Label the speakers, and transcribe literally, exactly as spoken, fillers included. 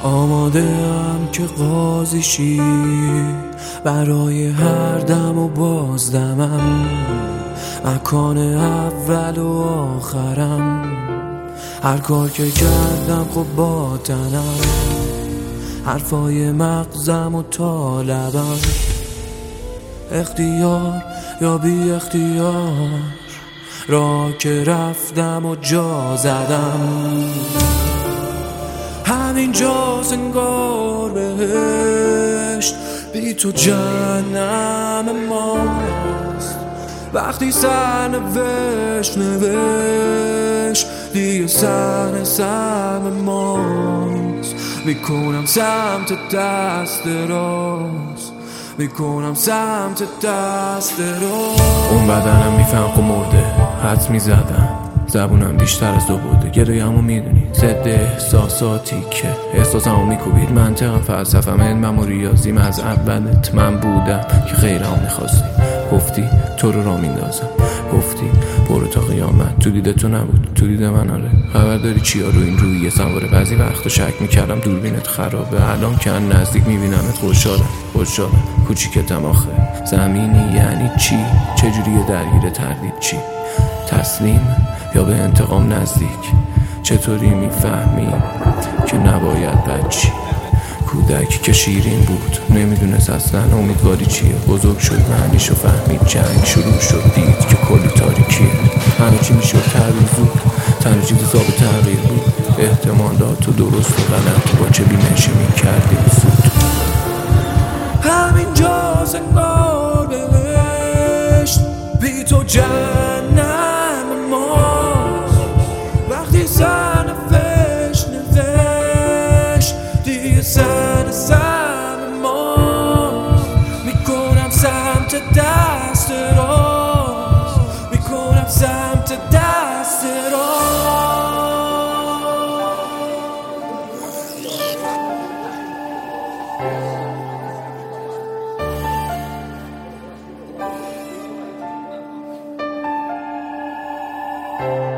Speaker 1: آماده ام که قاضی شی برای هر دم و بازدمم، مکان اول و آخرم، هر کار که کردم خب با تنم، حرفای مغزم و طالبم، اختیار یا بی اختیار، راه که رفتم و جا زدم، همین جاست انگار بهشت، بی تو جهنم ماست. وقتی سرنوشت نوشت دیگه سر سم ماست، میکنم سمت دست راست، میکنم سمت دست راست.
Speaker 2: اون بدنم میفهم که مرده، حد میزدم زبونم بیشتر از دو بوده، گرایمو میدونی ضد احساساتی که احساسمو میکوبید، منطقم فلسفم علمم و ریاضیم از اولت من بودم که غیرمو میخواستی، گفتی تو رو را میندازم، گفتی برو تا قیامت، تو دیده تو نبود تو دیده من آره. خبر داری چیا رو این رویه سواره، بعضی وقتا شک میکردم دوربینت خرابه، الان که نزدیک میبینمت خوشحالم خوشحالم کوچیکتم آخه. زمینی یعنی چی؟ چجوریه درگیر تردید چی؟ تسلیم یا به انتقام نزدیک؟ چطوری میفهمی که نباید بچی؟ کودک که شیرین بود نمیدونست اصلا امیدواری چیه، بزرگ شد معنیشو فهمید، جنگ شروع شد دید که کلی تاریکیه، همه چی میشد تغییر زود، تنها چیز حساب تغییر بود، احتمالات و درست و غلط با چه بینشی میکردیم زود.
Speaker 1: همین جاست انگار بهشت، بی تو جهنم ماست. وقتی سرنوشت نوشت دیگه سر سم ماست، میکنم سمت دست راست، میکنم سمت دست راست.